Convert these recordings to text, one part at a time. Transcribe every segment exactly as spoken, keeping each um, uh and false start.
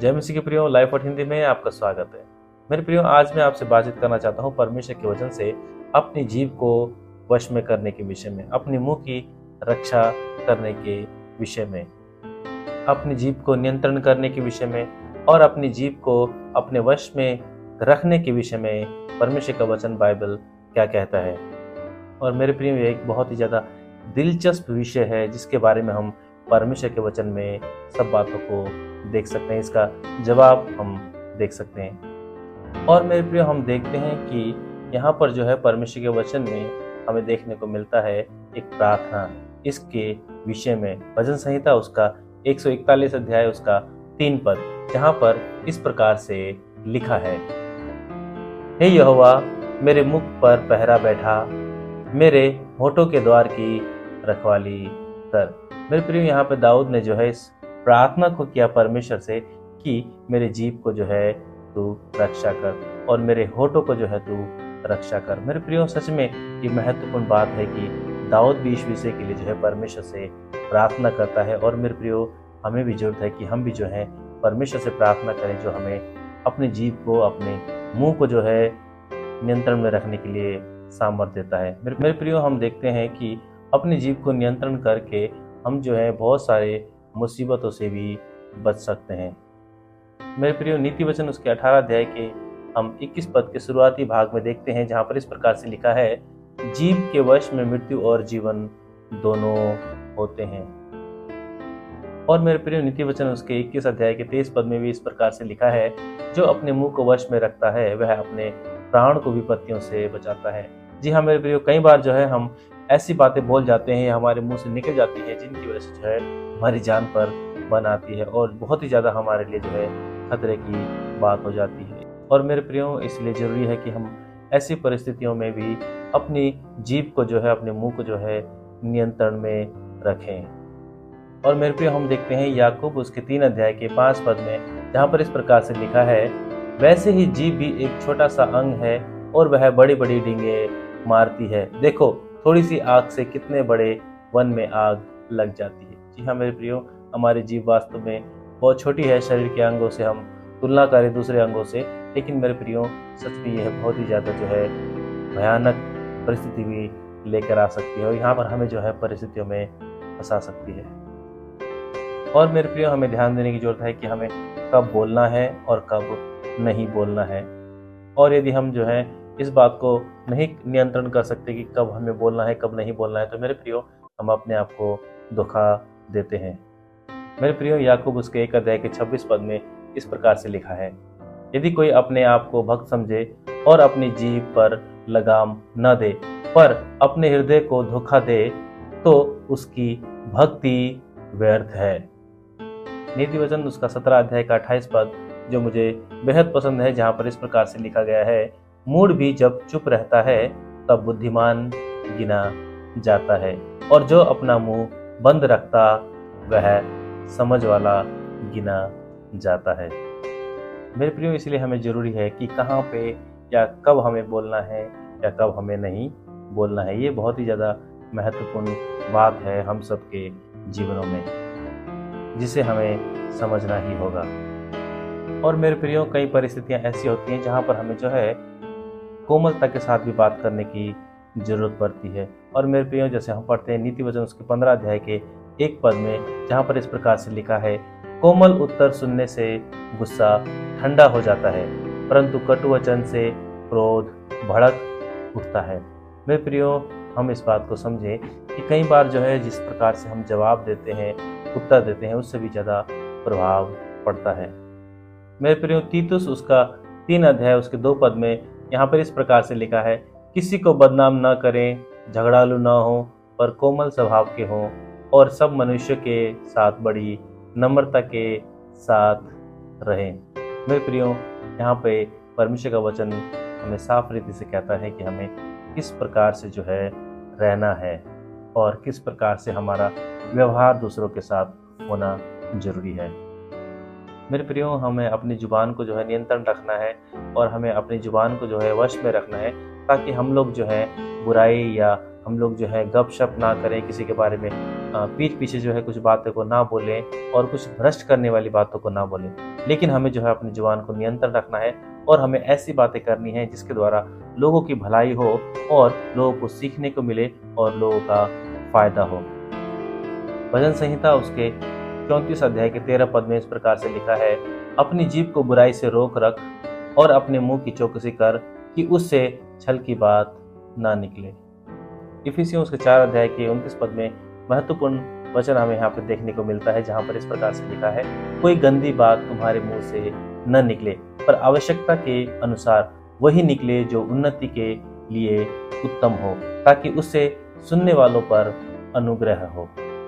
जय मसीह के प्रियो, लाइफ और हिंदी में आपका स्वागत है। मेरे प्रियो, आज मैं आपसे बातचीत करना चाहता हूँ परमेश्वर के वचन से अपनी जीभ को वश में करने के विषय में, अपनी मुंह की रक्षा करने के विषय में, अपनी जीभ को नियंत्रण करने के विषय में और अपनी जीभ को अपने वश में रखने के विषय में परमेश्वर का वचन बाइबल क्या कहता है। और मेरे प्रियो, ये एक बहुत ही ज़्यादा दिलचस्प विषय है जिसके बारे में हम परमेश्वर के वचन में सब बातों को देख सकते हैं, इसका जवाब हम देख सकते हैं। और मेरे प्रियो, हम देखते हैं कि यहाँ पर जो है परमेश्वर के वचन में हमें देखने को मिलता है एक प्रार्थना इसके विषय में। भजन संहिता उसका एक सौ इकतालीस अध्याय उसका तीन पद, जहाँ पर इस प्रकार से लिखा है, हे यहोवा, मेरे मुख पर पहरा बैठा, मेरे होठों के द्वार की रखवाली कर। मेरे प्रियो, यहाँ पे दाऊद ने जो है इस प्रार्थना को किया परमेश्वर से कि मेरे जीभ को जो है तू रक्षा कर और मेरे होठों को जो है तू रक्षा कर। मेरे प्रियो, सच में ये महत्वपूर्ण बात है कि दाऊद भी इस विषय के लिए जो है परमेश्वर से प्रार्थना करता है। और मेरे प्रियो, हमें भी जरूरत है कि हम भी जो है परमेश्वर से प्रार्थना करें, जो हमें अपने जीभ को, अपने मुंह को जो है नियंत्रण में रखने के लिए सामर्थ्य देता है। मेरे मेरे प्रियो, हम देखते हैं कि अपनी जीभ को नियंत्रण करके हम जो है बहुत सारे मुसीबतों से भी बच सकते हैं। मेरे प्रियो, नीति वचन उसके अठारह अध्याय के हम इक्कीस पद के शुरुआती भाग में देखते हैं, जहाँ पर इस प्रकार से लिखा है, जीभ के वश में मृत्यु और जीवन दोनों होते हैं। और मेरे प्रियो, नीति वचन उसके इक्कीस अध्याय के तेईस पद में भी इस प्रकार से लिखा है, जो अपने मुंह को वश में रखता है वह अपने प्राण को विपत्तियों से बचाता है। जी हाँ मेरे प्रियो, कई बार जो है हम ऐसी बातें बोल जाते हैं, हमारे मुंह से निकल जाती है, जिनकी वजह से जो है हमारी जान पर बन आती है और बहुत ही ज़्यादा हमारे लिए जो है खतरे की बात हो जाती है। और मेरे प्रियो, इसलिए ज़रूरी है कि हम ऐसी परिस्थितियों में भी अपनी जीभ को जो है, अपने मुंह को जो है नियंत्रण में रखें। और मेरे प्रियो, हम देखते हैं याकूब उसके तीन अध्याय के पांच पद में, जहाँ पर इस प्रकार से लिखा है, वैसे ही जीभ भी एक छोटा सा अंग है और वह बड़ी बड़ी डींगे मारती है। देखो, थोड़ी सी आग से कितने बड़े वन में आग लग जाती है। जी हाँ मेरे प्रियो, हमारी जीभ वास्तव में बहुत छोटी है शरीर के अंगों से, हम तुलना करें दूसरे अंगों से, लेकिन मेरे प्रियो सच में यह बहुत ही ज़्यादा जो है भयानक परिस्थिति भी लेकर आ सकती है और यहाँ पर हमें जो है परिस्थितियों में फंसा सकती है। और मेरे प्रियो, हमें ध्यान देने की जरूरत है कि हमें कब बोलना है और कब नहीं बोलना है। और यदि हम जो है इस बात को नहीं नियंत्रण कर सकते कि कब हमें बोलना है कब नहीं बोलना है, तो मेरे प्रियो हम अपने आप को धोखा देते हैं। मेरे प्रियो, याकूब उसके एक अध्याय के छब्बीस पद में इस प्रकार से लिखा है, यदि कोई अपने आप को भक्त समझे और अपनी जीभ पर लगाम न दे पर अपने हृदय को धोखा दे, तो उसकी भक्ति व्यर्थ है। नीति वचन उसका सत्रह अध्याय का अट्ठाईस पद जो मुझे बेहद पसंद है, जहाँ पर इस प्रकार से लिखा गया है, मूढ़ भी जब चुप रहता है तब बुद्धिमान गिना जाता है और जो अपना मुंह बंद रखता वह समझ वाला गिना जाता है। मेरे प्रियो, इसलिए हमें जरूरी है कि कहाँ पे या कब हमें बोलना है या कब हमें नहीं बोलना है। ये बहुत ही ज़्यादा महत्वपूर्ण बात है हम सबके जीवनों में, जिसे हमें समझना ही होगा। और मेरे प्रियो, कई परिस्थितियाँ ऐसी होती हैं जहाँ पर हमें जो है कोमलता के साथ भी बात करने की जरूरत पड़ती है। और मेरे प्रियो, जैसे हम पढ़ते हैं नीति वचन उसके पंद्रह अध्याय के एक पद में, जहाँ पर इस प्रकार से लिखा है, कोमल उत्तर सुनने से गुस्सा ठंडा हो जाता है, परंतु कटु वचन से क्रोध भड़क उठता है। मेरे प्रियो, हम इस बात को समझें कि कई बार जो है जिस प्रकार से हम जवाब देते हैं, उत्तर देते हैं, उससे भी ज़्यादा प्रभाव पड़ता है। मेरे प्रियो, तीतुस उसका तीन अध्याय उसके दो पद में यहाँ पर इस प्रकार से लिखा है, किसी को बदनाम न करें, झगड़ालू न हो, पर कोमल स्वभाव के हों और सब मनुष्य के साथ बड़ी नम्रता के साथ रहें। मेरे प्रियो, यहाँ पे परमेश्वर का वचन हमें साफ रीति से कहता है कि हमें किस प्रकार से जो है रहना है और किस प्रकार से हमारा व्यवहार दूसरों के साथ होना जरूरी है। मेरे प्रियो, हमें अपनी जुबान को जो है नियंत्रण रखना है और हमें अपनी जुबान को जो है वश में रखना है, ताकि हम लोग जो है बुराई या हम लोग जो है गपशप ना करें, किसी के बारे में अ, पीठ पीछे जो है कुछ बातों को ना बोलें और कुछ भ्रष्ट करने वाली बातों को ना बोलें, लेकिन हमें जो है अपनी जुबान को नियंत्रण रखना है और हमें ऐसी बातें करनी है जिसके द्वारा लोगों की भलाई हो और लोगों को सीखने को मिले और लोगों का फायदा हो। भजन संहिता उसके चौंतीस अध्याय के तेरह पद में इस प्रकार से लिखा है, अपनी जीभ को बुराई से रोक रख और अपने मुंह की चौकसी कर कि उससे छल की बात ना निकले। इफिसियों उसके चार अध्याय के उनतीस पद में महत्वपूर्ण वचन हमें यहाँ पे देखने को मिलता है, जहाँ पर इस प्रकार से लिखा है, कोई गंदी बात तुम्हारे मुंह से न निकले, पर आवश्यकता के अनुसार वही निकले जो उन्नति के लिए उत्तम हो, ताकि उससे सुनने वालों पर अनुग्रह हो।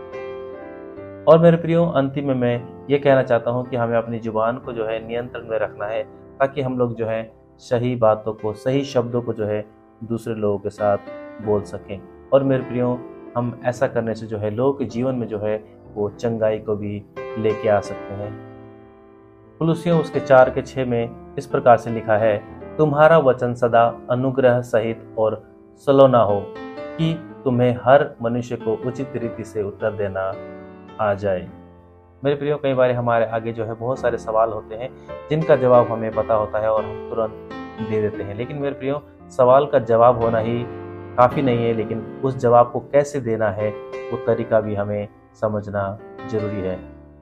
और मेरे प्रियो, अंतिम में मैं ये कहना चाहता हूँ कि हमें अपनी जुबान को जो है नियंत्रण में रखना है, ताकि हम लोग जो है सही बातों को, सही शब्दों को जो है दूसरे लोगों के साथ बोल सकें। और मेरे प्रियो, हम ऐसा करने से जो है लोगों के जीवन में जो है वो चंगाई को भी लेके आ सकते हैं। कुलुसियों उसके चार के छः में इस प्रकार से लिखा है, तुम्हारा वचन सदा अनुग्रह सहित और सलोना हो, कि तुम्हें हर मनुष्य को उचित रीति से उत्तर देना आ जाए। मेरे प्रियो, कई बार हमारे आगे जो है बहुत सारे सवाल होते हैं जिनका जवाब हमें पता होता है और हम तुरंत दे देते हैं, लेकिन मेरे प्रियो, सवाल का जवाब होना ही काफ़ी नहीं है, लेकिन उस जवाब को कैसे देना है वो तरीका भी हमें समझना जरूरी है।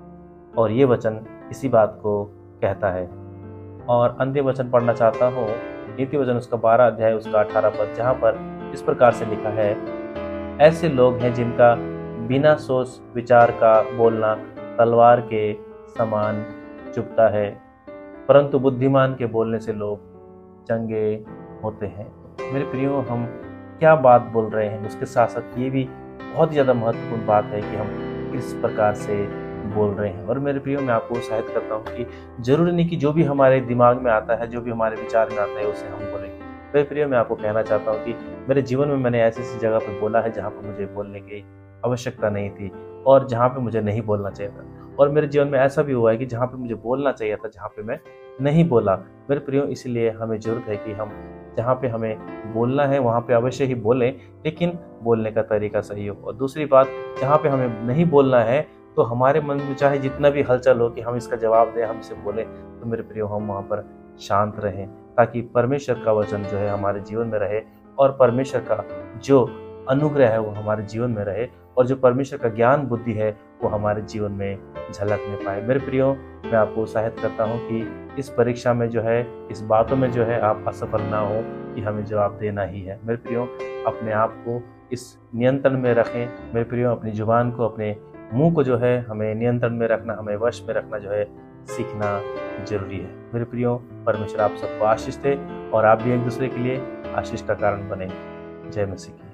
और ये वचन इसी बात को कहता है। और अंतिम वचन पढ़ना चाहता हूँ, नीति वचन उसका बारह अध्याय उसका अठारह पद, जहाँ पर इस प्रकार से लिखा है, ऐसे लोग हैं जिनका बिना सोच विचार का बोलना तलवार के समान चुभता है, परंतु बुद्धिमान के बोलने से लोग चंगे होते हैं। मेरे प्रियो, हम क्या बात बोल रहे हैं, उसके साथ साथ ये भी बहुत ही ज़्यादा महत्वपूर्ण बात है कि हम किस प्रकार से बोल रहे हैं। और मेरे प्रियो, मैं आपको उत्साहित करता हूँ कि जरूरी नहीं कि जो भी हमारे दिमाग में आता है, जो भी हमारे विचार में आता है, उसे हम बोलें। मेरे प्रियो, मैं आपको कहना चाहता हूँ कि मेरे जीवन में मैंने ऐसी ऐसी जगह पर बोला है जहाँ पर मुझे बोलने की आवश्यकता नहीं थी और जहाँ पे मुझे नहीं बोलना चाहिए था। और मेरे जीवन में ऐसा भी हुआ है कि जहाँ पे मुझे बोलना चाहिए था, जहाँ पे मैं नहीं बोला। मेरे प्रियो, इसलिए हमें जरूरत है कि हम जहाँ पे हमें बोलना है वहाँ पे अवश्य ही बोलें, लेकिन बोलने का तरीका सही हो। और दूसरी बात, जहाँ पे हमें नहीं बोलना है तो हमारे मन में चाहे जितना भी हलचल हो कि हम इसका जवाब दें, हम इसे बोलें, तो मेरे प्रियो, हम वहाँ पर शांत रहें, ताकि परमेश्वर का वचन जो है हमारे जीवन में रहे और परमेश्वर का जो अनुग्रह है वो हमारे जीवन में रहे और जो परमेश्वर का ज्ञान बुद्धि है वो हमारे जीवन में झलकने पाए। मेरे प्रियो, मैं आपको उत्साहित करता हूँ कि इस परीक्षा में जो है, इस बातों में जो है आप असफल ना हो कि हमें जवाब देना ही है। मेरे प्रियो, अपने आप को इस नियंत्रण में रखें। मेरे प्रियो, अपनी जुबान को, अपने मुंह को जो है हमें नियंत्रण में रखना, हमें वश में रखना जो है सीखना जरूरी है। मेरे प्रियो, परमेश्वर आप सबको आशीष दे और आप भी एक दूसरे के लिए आशीष का कारण बने। जय मसीह।